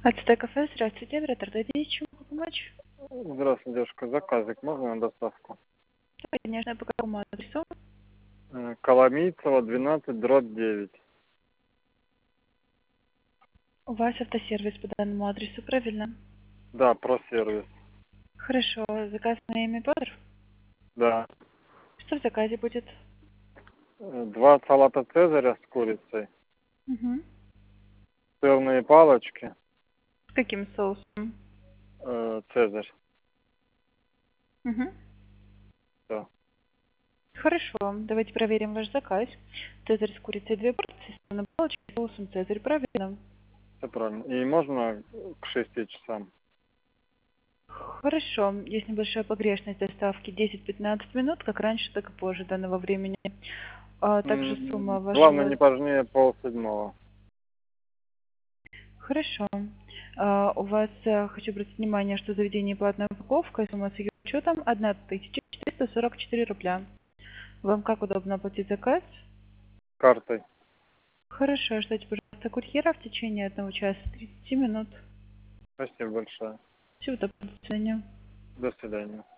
Ацтек кафе, здравствуйте, оператор, дадите чем могу помочь? Здравствуйте, девушка. Заказик можно на доставку? Да, конечно, по какому адресу? Коломийцева, 12/9. У вас автосервис по данному адресу, правильно? Да, про сервис. Хорошо, заказ на имя Петр. Да. Что в заказе будет? 2 салата цезаря с курицей, Угу. сырные палочки, С каким соусом? цезарь. Угу. Да, Хорошо, давайте проверим ваш заказ. Цезарь с курицей 2 порции, на палочке с соусом Цезарь, правильно? все правильно. И можно к 6 часам? Хорошо, есть небольшая погрешность доставки 10-15 минут, как раньше, так и позже данного времени. А также сумма Главное, вашего. не позднее 6:30. Хорошо. У вас, хочу обратить внимание, что заведение платная упаковка, сумма с ее учетом 1444 рубля. Вам как удобно оплатить заказ? Картой. Хорошо, ждите, пожалуйста, курьера в течение 1 часа 30 минут. Спасибо большое. Всего доброго, до свидания. До свидания.